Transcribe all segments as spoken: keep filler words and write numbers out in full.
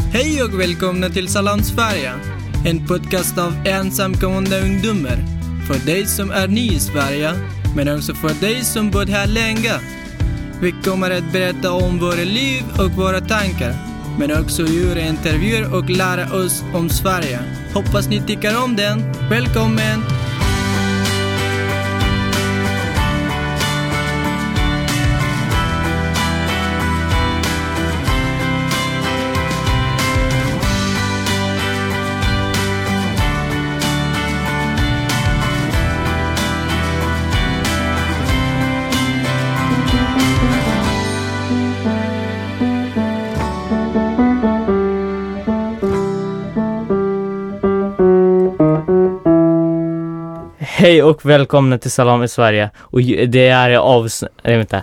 Hej och välkomna till Salam Sverige, en podcast av ensamkommande ungdomar. För dig som är ny i Sverige, men också för dig som bott här länge. Vi kommer att berätta om våra liv och våra tankar, men också göra intervjuer och lära oss om Sverige. Hoppas ni tycker om den. Välkommen! Hej och välkomna till Salam i Sverige. Och det är avs... Nej, vänta.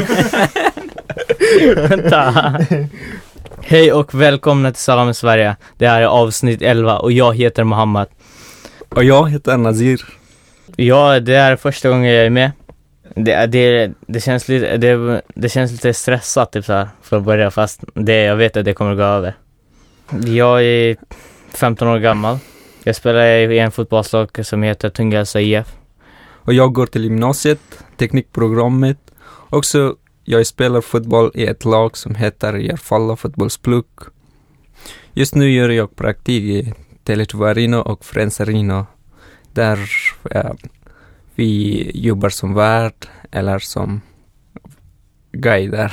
vänta. Hej och välkomna till Salam i Sverige. Det här är avsnitt elva och jag heter Mohammed. Och jag heter Nazir. Ja, det är första gången jag är med. Det, det, det, känns, lite, det, det känns lite stressat typ så här, för att börja, fast det, jag vet att det kommer gå över. Jag är femton år gammal. Jag spelar i en fotbollslag som heter Tungelsa I F. Och jag går till gymnasiet, teknikprogrammet. Också jag spelar fotboll i ett lag som heter Järfalla fotbollspluck. Just nu gör jag praktik i Tele två Arena och Friends Arena. Där äh, vi jobbar som värd eller som guider.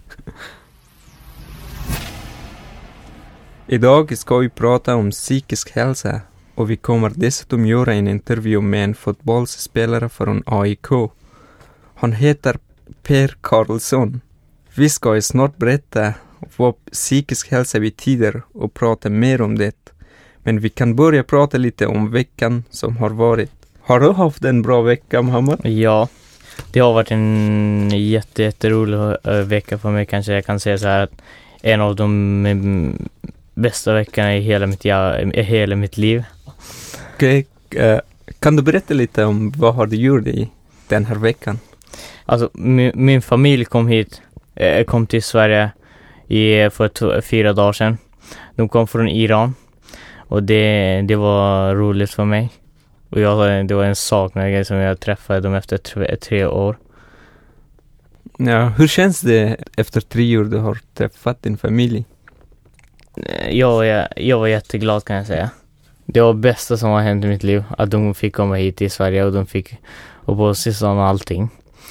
Idag ska vi prata om psykisk hälsa. Och vi kommer dessutom göra en intervju med en fotbollsspelare från A I K. Han heter Per Karlsson. Vi ska snart berätta vad psykisk hälsa betyder och prata mer om det. Men vi kan börja prata lite om veckan som har varit. Har du haft en bra vecka, Mohammed? Ja, det har varit en jätte, jätterolig vecka för mig. Kanske jag kan säga så här att en av de bästa veckorna i hela mitt, ja, i hela mitt liv. Okej, okay. uh, kan du berätta lite om vad har du gjort i den här veckan? Alltså, min, min familj kom hit, eh, kom till Sverige i, för t- fyra dagar sedan. De kom från Iran och det, det var roligt för mig. Och jag, det var en saknad som jag träffade dem efter tre, tre år. Ja, hur känns det efter tre år du har träffat din familj? Jag, jag, jag var jätteglad, kan jag säga. Det var det bästa som har hänt i mitt liv. Att de fick komma hit till Sverige och de fick uppehållstillstånd och allting.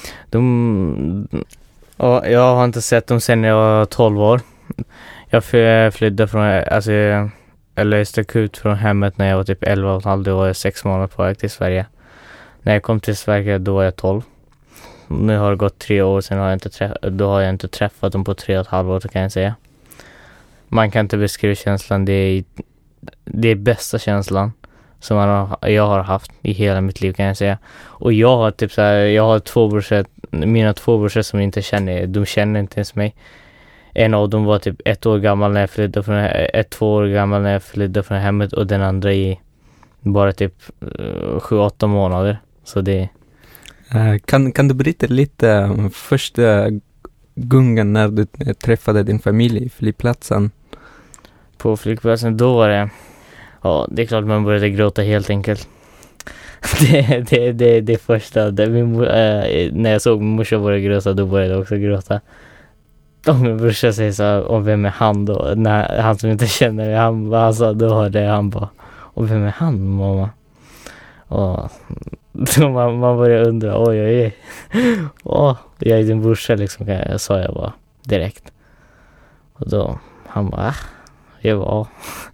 De, och jag har inte sett dem sedan jag var tolv år. Jag flydde från, alltså eller stack ut från hemmet när jag var typ elva och halv. Då var jag sex månader på väg till Sverige. När jag kom till Sverige då var jag tolv. Nu har det gått tre år sedan har jag inte träff- då har jag inte träffat dem på tre och ett halvt år, kan jag säga. Man kan inte beskriva känslan. Det är det är bästa känslan som man har, jag har haft i hela mitt liv, kan jag säga. Och jag har typ så här, jag har två brorsor, mina två brorsor som inte känner, de känner inte ens mig. En av dem var typ ett år gammal när jag flydde från, ett två år gammal när jag flydde från hemmet och den andra i bara typ uh, sju, åtta månader. Så det uh, kan, kan du berätta lite om första gången när du träffade din familj i flygplatsen? På flygplatsen då var det, ja, det är klart man började gråta helt enkelt. det, det, det, det första, det, min, äh, när jag såg min morsa börja gråta, då började jag också gråta. Och min brorsa säger så här, och vem är han då? När, han som inte känner mig, han, han sa, då hörde han bara, och vem är han, mamma? Och då man, man började undra, oj, oj, oj. Åh, jag är din brorsa liksom, jag sa jag bara direkt. Och då, han bara, ah. Jag var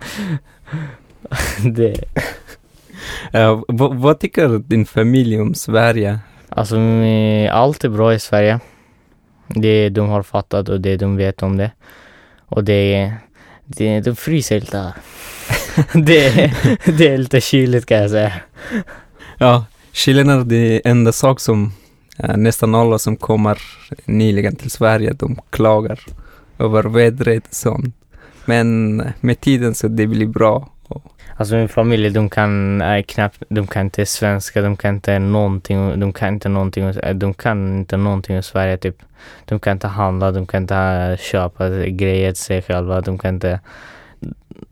det. Uh, vad, vad tycker din familj om Sverige? Alltså, allt är bra i Sverige. Det de har fattat och det de vet om det. Och det, det de fryser lite. det, det är lite kyligt, kan jag säga. Ja, kylen är det enda sak som uh, nästan alla som kommer nyligen till Sverige, de klagar över vädret och sånt. Men med tiden så det blir bra. Alltså min familj, de kan är knappt, de kan inte svenska, de kan inte någonting, de kan inte någonting, de kan inte någonting i Sverige typ. De kan inte handla, de kan inte köpa grejer till sig själva, de kan inte,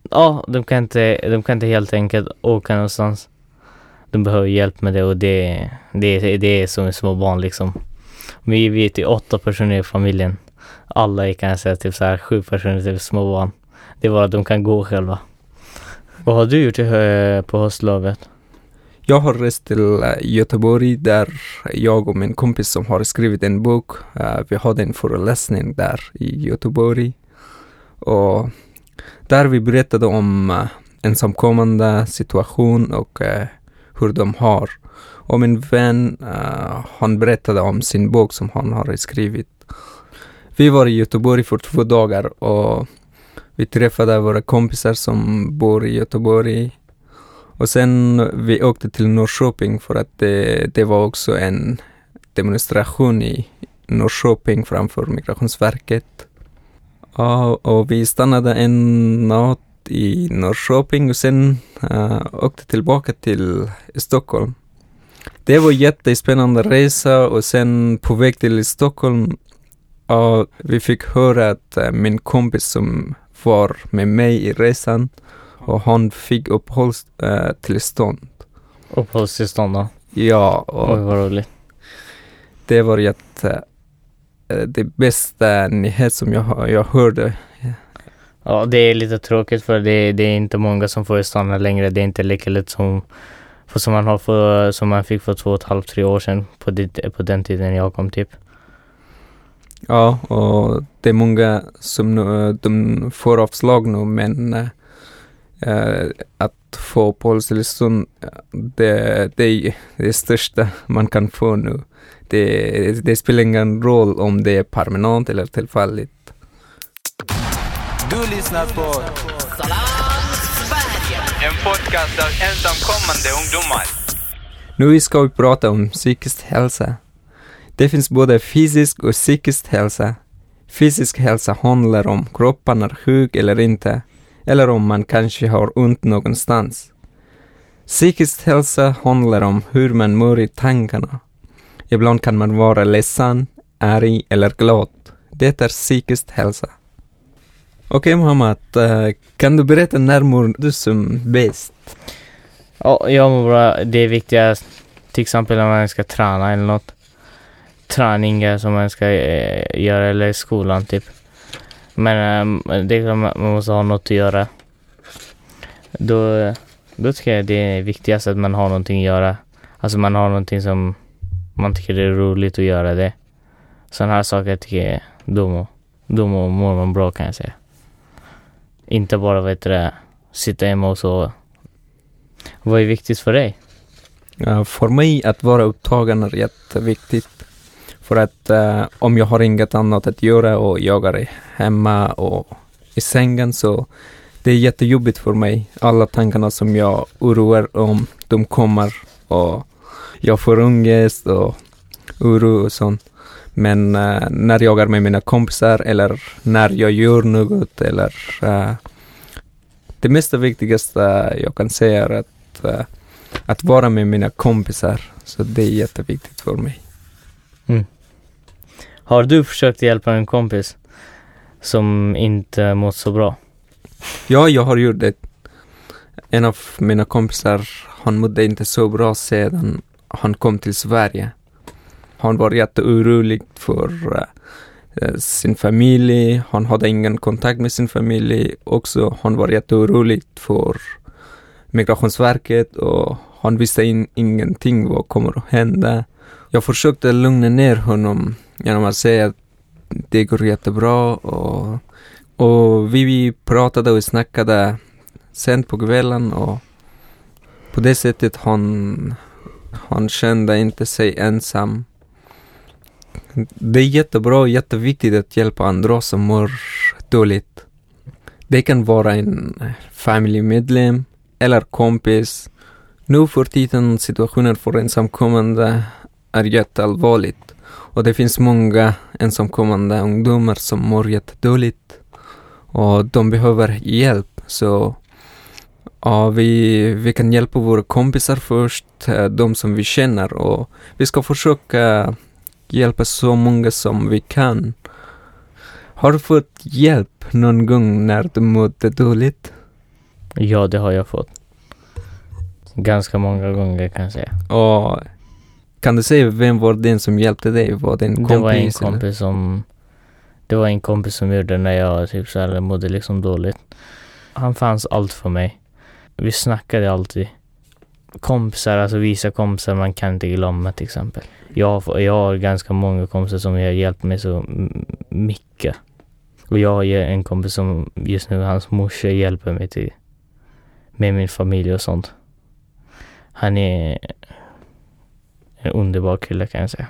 ja, de kan inte, de kan inte helt enkelt åka någonstans. De behöver hjälp med det och det, det, det är som små barn liksom. Vi vet ju åtta personer i familjen. Alla är kan jag säga typ så här sju personer typ små barn. Det var att de kan gå själva. Vad har du gjort i, på höstlovet? Jag har rest till Göteborg där jag och min kompis som har skrivit en bok. Uh, vi hade en föreläsning där i Göteborg. Och där vi berättade om uh, ensamkommande situation och uh, hur de har. Och min vän, uh, han berättade om sin bok som han har skrivit. Vi var i Göteborg för två dagar och vi träffade våra kompisar som bor i Göteborg. Och sen vi åkte till Norrköping för att det, det var också en demonstration i Norrköping framför Migrationsverket. Och, och vi stannade en natt i Norrköping och sen uh, åkte tillbaka till Stockholm. Det var en jättespännande resa och sen på väg till Stockholm uh, vi fick höra att uh, min kompis som var med mig i resan och han fick uppehållstillstånd. Uh, uppehållstillstånd då? Ja. Och oj, vad roligt. Det var jätte, uh, det bästa nyhet som jag, jag hörde. Ja, det är lite tråkigt för det, det är inte många som får stanna längre. Det är inte lika lätt som, för som, man har för, som man fick för två och ett halvt, tre år sedan på, det, på den tiden jag kom typ. Ja, och det är många som nu, de får avslag nu, men äh, att få uppehållstillstånd, det, det är det största man kan få nu. Det, det spelar ingen roll om det är permanent eller tillfälligt. Du lyssnar på Salam Sverige, en podcast av ensamkommande ungdomar. Nu ska vi prata om psykisk hälsa. Det finns både fysisk och psykisk hälsa. Fysisk hälsa handlar om kroppen är sjuk eller inte, eller om man kanske har ont någonstans. Psykisk hälsa handlar om hur man mår i tankarna. Ibland kan man vara ledsen, arg eller glad. Det är psykisk hälsa. Okej, Mohammed, kan du berätta när mår du som bäst? Ja, jag mår bra. Det är viktigt, till exempel när man ska träna eller något. Träningar som man ska eh, göra eller i skolan typ. Men eh, det är, man måste ha något att göra. Då, då tycker jag det är viktigast att man har någonting att göra. Alltså man har någonting som man tycker det är roligt att göra det. Sådana här saker tycker jag då mår, då mår man bra kan jag säga. Inte bara vet det, sitta hemma och sova. Vad är viktigt för dig? Ja, för mig att vara upptagen är jätteviktigt. För att uh, om jag har inget annat att göra och jag är hemma och i sängen så det är jättejobbigt för mig. Alla tankarna som jag oroar om, de kommer och jag får ångest och oro och sånt. Men uh, när jag är med mina kompisar eller när jag gör något eller uh, det mest viktigaste jag kan säga är att, uh, att vara med mina kompisar. Så det är jätteviktigt för mig. Mm. Har du försökt hjälpa en kompis som inte mått så bra? Ja, jag har gjort det. En av mina kompisar, han mådde inte så bra sedan han kom till Sverige. Han var jätteorolig för uh, sin familj. Han hade ingen kontakt med sin familj. Också han var jätteorolig för Migrationsverket och han visste in, ingenting vad kommer att hända. Jag försökte lugna ner honom genom att säga att det går jättebra och, och vi, vi pratade och snackade sent på kvällen och på det sättet han, han kände inte sig ensam. Det är jättebra och jätteviktigt att hjälpa andra som mår dåligt. Det kan vara en familjemedlem eller kompis. Nu för tiden situationen för ensamkommande är jätteallvarligt. Och det finns många ensamkommande ungdomar som mår jättedåligt. Och de behöver hjälp. Så ja, vi, vi kan hjälpa våra kompisar först. De som vi känner. Och vi ska försöka hjälpa så många som vi kan. Har du fått hjälp någon gång när du mådde dåligt? Ja, det har jag fått. Ganska många gånger kan jag säga. Och kan du säga vem var den som hjälpte dig? Var det en kompis? Det var en kompis eller? som Det var en kompis som gjorde när jag typ så här mådde liksom dåligt. Han fanns allt för mig. Vi snackade alltid. Kompisar, alltså vissa kompisar man kan inte glömma till exempel. Jag, jag har ganska många kompisar som har hjälpt mig så mycket. Och jag har en kompis som just nu, hans morsa hjälper mig till med min familj och sånt. Han är en underbar kille kan jag säga.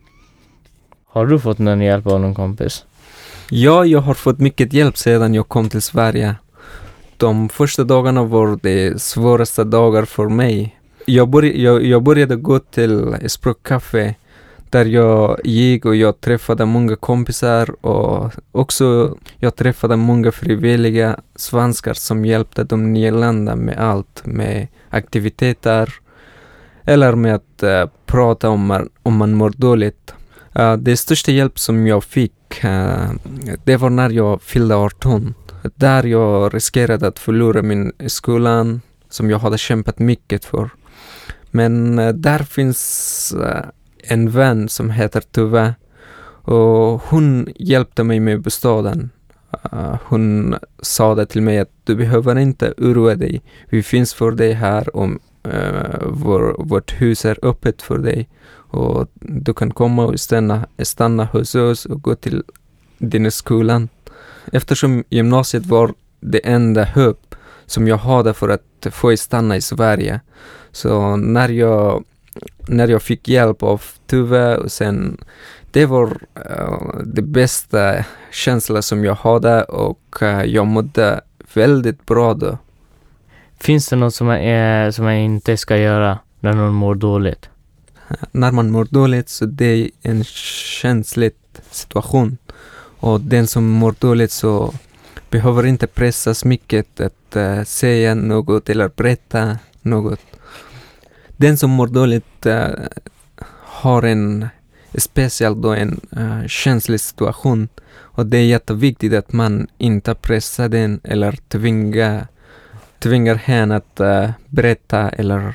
Har du fått någon hjälp av någon kompis? Ja, jag har fått mycket hjälp sedan jag kom till Sverige. De första dagarna var de svåraste dagar för mig. Jag, börj- jag, jag började gå till språkcafé där jag gick och jag träffade många kompisar och också jag träffade många frivilliga svenskar som hjälpte de nyanlända med allt, med aktiviteter eller med att uh, prata om, om man mår dåligt. Uh, det största hjälp som jag fick, uh, det var när jag fyllde arton. Där jag riskerade att förlora min skolan som jag hade kämpat mycket för. Men uh, där finns uh, en vän som heter Tuve och hon hjälpte mig med bostaden. Uh, hon sa det till mig att du behöver inte oroa dig. Vi finns för dig här och uh, vår, vårt hus är öppet för dig. Och du kan komma och stanna, stanna hos oss och gå till din skolan. Eftersom gymnasiet var det enda hopp som jag hade för att få stanna i Sverige. Så när jag, när jag fick hjälp av Tuve och sen, det var uh, det bästa känsla som jag hade och uh, jag mådde väldigt bra då. Finns det något som man, är, som man inte ska göra när någon mår dåligt? När man mår dåligt så det är en känslig situation. Och den som mår dåligt så behöver inte pressas mycket att uh, säga något eller berätta något. Den som mår dåligt uh, har en speciell då en uh, känslig situation. Och det är jätteviktigt att man inte pressar den eller tvingar, tvingar henne att uh, berätta eller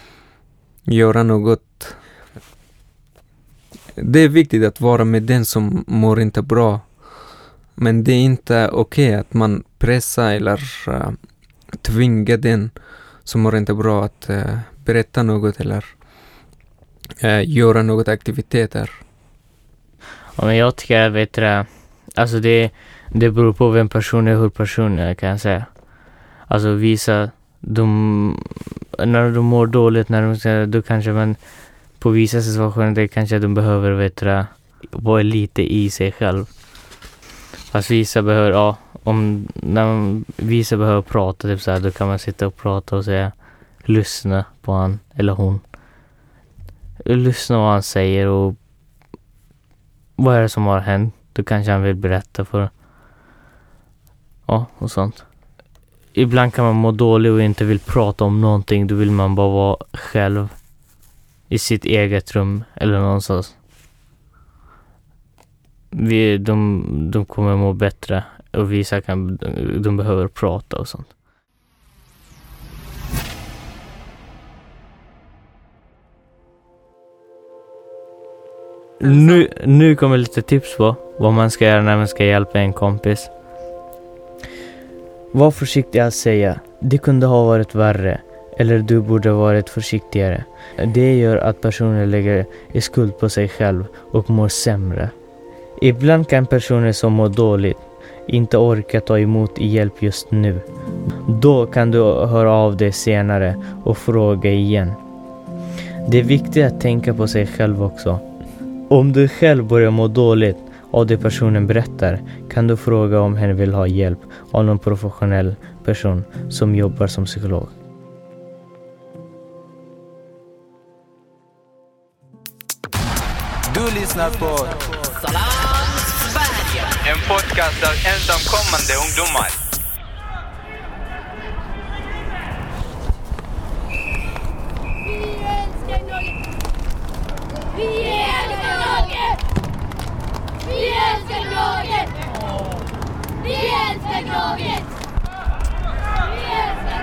göra något. Det är viktigt att vara med den som mår inte bra. Men det är inte okej okay att man pressar eller uh, tvingar den som mår inte bra att uh, berätta något eller uh, göra något aktiviteter. Ja, men jag tycker jag vet det. Alltså det, det beror på vem person är, hur person är kan jag säga. Alltså visa de, när de mår dåligt, när de, då kanske man på vissa situationer det kanske de behöver veta vara lite i sig själv. Fast vissa behöver, ja, om när man, vissa behöver prata typ så här, då kan man sitta och prata och säga, lyssna på han eller hon. Lyssna vad han säger och vad är det som har hänt. Då kanske han vill berätta för, ja, och sånt. Ibland kan man må dåligt och inte vill prata om någonting. Då vill man bara vara själv i sitt eget rum eller någonstans. Vi, de, de kommer må bättre och vissa kan, de behöver prata och sånt. Nu, nu kommer lite tips på vad man ska göra när man ska hjälpa en kompis. Var försiktig att säga, det kunde ha varit värre. Eller du borde ha varit försiktigare. Det gör att personen lägger i skuld på sig själv och mår sämre. Ibland kan personer som mår dåligt inte orka ta emot hjälp just nu. Då kan du höra av dig senare och fråga igen. Det är viktigt att tänka på sig själv också. Om du själv börjar må dåligt av det personen berättar kan du fråga om hen vill ha hjälp av någon professionell person som jobbar som psykolog. Du lyssnar på Salam Sverige, en podcast av ensamkommande ungdomar. Vi älskar laget! Vi älskar laget! Vi älskar laget! Vi älskar laget! Vi älskar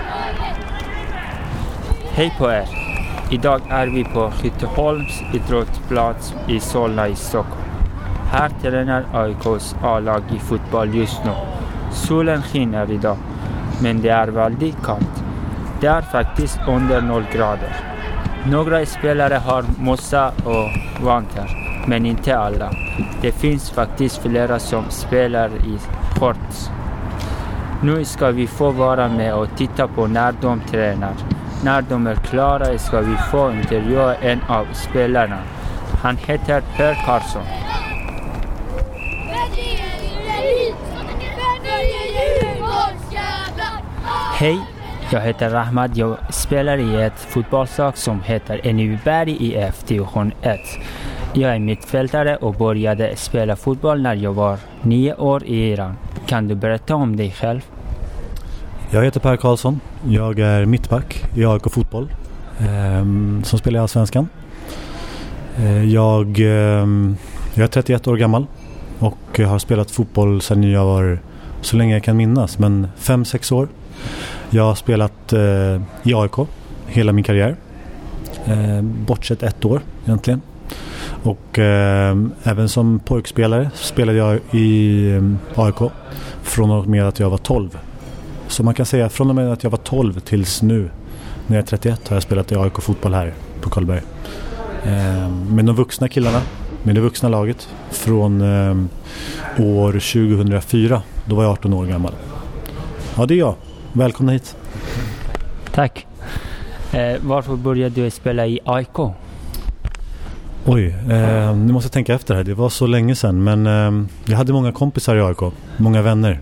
Hej på er! Idag är vi på Skytteholms idrottsplats i Solna i Stockholm. Här tränar A I K:s A-lag i fotboll just nu. Solen skiner idag, men det är väldigt kallt. Det är faktiskt under noll grader. Några spelare har mossa och vantar, men inte alla. Det finns faktiskt flera som spelar i shorts. Nu ska vi få vara med och titta på när de tränar. När de är klara ska vi få intervjua en av spelarna. Han heter Per Karlsson. Hej, jag heter Rahmat. Jag spelar i ett fotbollslag som heter Enebyberg I F division ett. Jag är mittfältare och började spela fotboll när jag var nio år i Iran. Kan du berätta om dig själv? Jag heter Per Karlsson. Jag är mittback i A I K fotboll eh, som spelar i Allsvenskan. Eh, jag, eh, jag är trettioett år gammal och har spelat fotboll sedan jag var så länge jag kan minnas, men fem sex år. Jag har spelat eh, i A I K hela min karriär. Eh, bortsett ett år egentligen. Och eh, även som pojkspelare spelade jag i eh, A I K från och med att jag var tolv. Så man kan säga från och med att jag var tolv tills nu när jag är trettioett har jag spelat i A I K fotboll här på Karlberg. Eh, med de vuxna killarna, med det vuxna laget från eh, år tjugohundrafyra. Då var jag arton år gammal. Ja, det är jag. Välkomna hit. Tack. Eh, varför började du spela i A I K? Oj, eh, nu måste jag tänka efter här. Det var så länge sedan, men eh, jag hade många kompisar i A I K. Många vänner.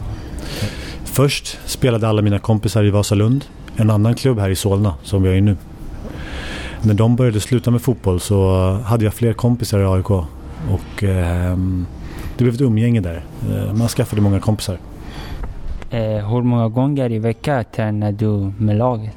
Först spelade alla mina kompisar i Vasalund, en annan klubb här i Solna som vi är i nu. När de började sluta med fotboll så hade jag fler kompisar i A I K. Och eh, det blev ett umgänge där. Eh, man skaffade många kompisar. Eh, hur många gånger i veckan tränar du med laget?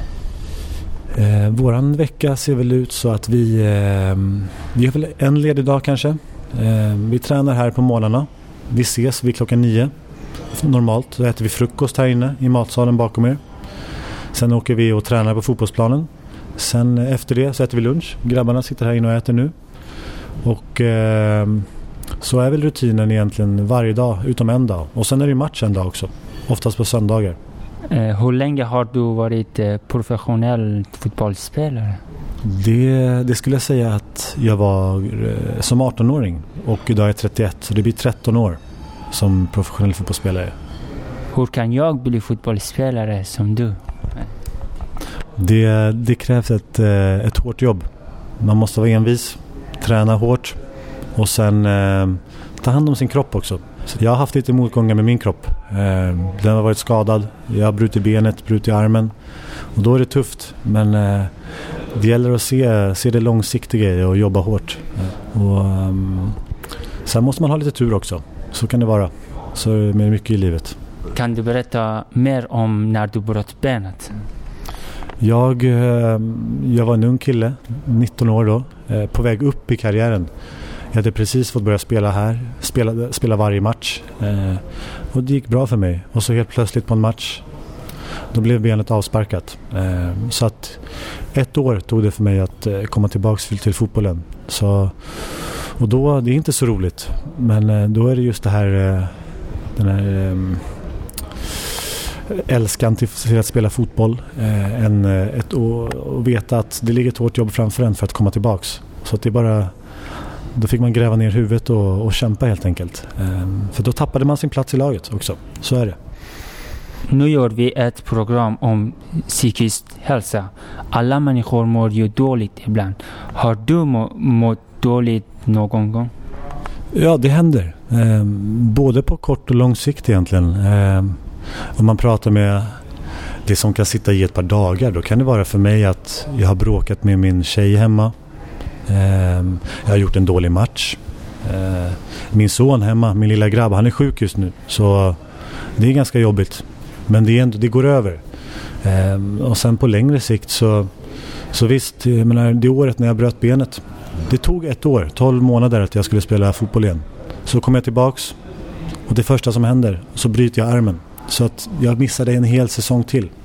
Eh, våran vecka ser väl ut så att vi, eh, vi har väl en ledig dag kanske. Eh, vi tränar här på morgnarna. Vi ses vid klockan nio. Normalt så äter vi frukost här inne i matsalen bakom er. Sen åker vi och tränar på fotbollsplanen. Sen efter det så äter vi lunch. Grabbarna sitter här inne och äter nu. Och eh, så är väl rutinen egentligen varje dag utom en dag. Och sen är det match en dag också. Oftast på söndagar. Eh, hur länge har du varit eh, professionell fotbollsspelare? Det, det skulle jag säga att jag var eh, som arton-åring. Och idag är jag trettioett, så det blir tretton år som professionell fotbollsspelare. Hur kan jag bli fotbollsspelare som du? Det, det krävs ett, ett hårt jobb. Man måste vara envis, träna hårt och sen eh, ta hand om sin kropp också. Så jag har haft lite motgångar med min kropp. Eh, den har varit skadad. Jag har brutit benet, brutit armen. Och då är det tufft. Men eh, det gäller att se, se det långsiktiga och jobba hårt. Och, um, sen måste man ha lite tur också. Så kan det vara. Så är det mycket i livet. Kan du berätta mer om när du bröt benet? Jag, jag var en ung kille, nitton år då, på väg upp i karriären. Jag hade precis fått börja spela här, spela, spela varje match. Och det gick bra för mig. Och så helt plötsligt på en match, då blev benet avsparkat. Så att ett år tog det för mig att komma tillbaka till fotbollen. Så, och då, det är inte så roligt. Men då är det just det här, den här älskan till att spela fotboll. En, ett, och, och veta att det ligger ett hårt jobb framför en för att komma tillbaks. Så att det är bara, då fick man gräva ner huvudet och, och kämpa helt enkelt. För då tappade man sin plats i laget också. Så är det. Nu gör vi ett program om psykisk hälsa. Alla människor mår ju dåligt ibland. Har du må, mått dåligt någon gång? Ja, det händer. Eh, både på kort och lång sikt egentligen. Eh, om man pratar med det som kan sitta i ett par dagar, då kan det vara för mig att jag har bråkat med min tjej hemma. Eh, jag har gjort en dålig match. Eh, min son hemma, min lilla grabb, han är sjuk just nu. Så det är ganska jobbigt. Men det, är ändå, det går över. Eh, och sen på längre sikt så, så visst, jag menar, det året när jag bröt benet, det tog ett år, tolv månader att jag skulle spela fotboll igen. Så kom jag tillbaks och det första som händer, så bryter jag armen. Så att jag missade en hel säsong till.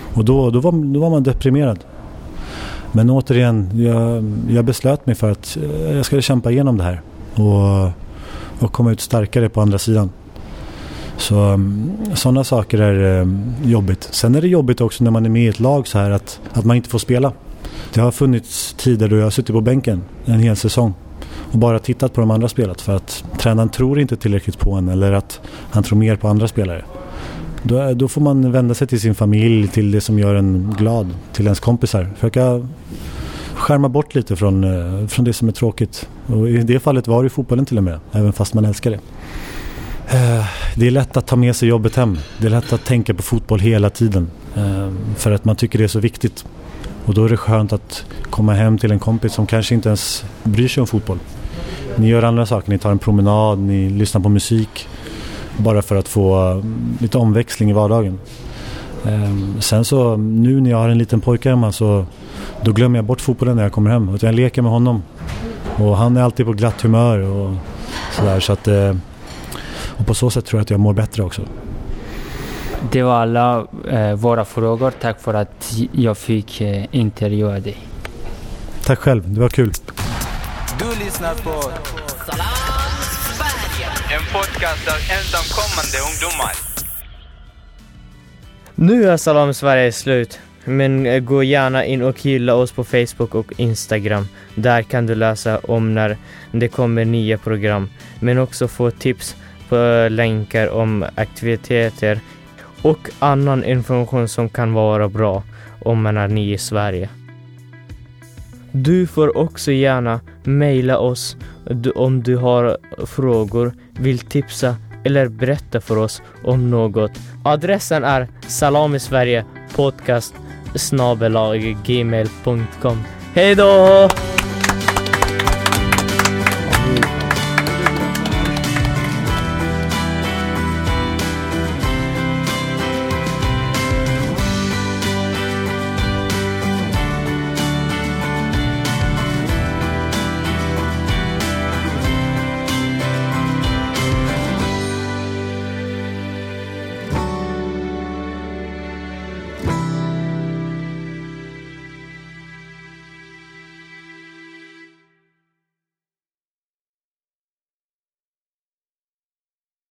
Och då, då, var, då var man deprimerad. Men återigen, jag, jag beslöt mig för att jag skulle kämpa igenom det här. Och, och komma ut starkare på andra sidan. Så sådana saker är eh, jobbigt. Sen är det jobbigt också när man är med i ett lag så här att, att man inte får spela. Det har funnits tider då jag har suttit på bänken en hel säsong och bara tittat på de andra spelat för att tränaren tror inte tillräckligt på en eller att han tror mer på andra spelare. Då, då får man vända sig till sin familj, till det som gör en glad, till ens kompisar. Försöka skärma bort lite från, eh, från det som är tråkigt. Och i det fallet var det fotbollen till och med, även fast man älskar det. Det är lätt att ta med sig jobbet hem. Det är lätt att tänka på fotboll hela tiden. För att man tycker det är så viktigt. Och då är det skönt att komma hem till en kompis som kanske inte ens bryr sig om fotboll. Ni gör andra saker. Ni tar en promenad, ni lyssnar på musik. Bara för att få lite omväxling i vardagen. Sen så, nu när jag har en liten pojke hemma så då glömmer jag bort fotbollen när jag kommer hem. Jag leker med honom. Och han är alltid på glatt humör och sådär. Så att... Och på så sätt tror jag att jag mår bättre också. Det var alla eh, våra frågor. Tack för att jag fick eh, intervjua dig. Tack själv, det var kul. Du lyssnar på Salam Sverige, en podcast av ensamkommande ungdomar. Nu är Salam Sverige slut. Men gå gärna in och gilla oss på Facebook och Instagram. Där kan du läsa om när det kommer nya program. Men också få tips på länkar om aktiviteter och annan information som kan vara bra om man är ny i Sverige. Du får också gärna mejla oss om du har frågor, vill tipsa eller berätta för oss om något. Adressen är salamisverige podcast snabel-a gmail punkt com. Hej då!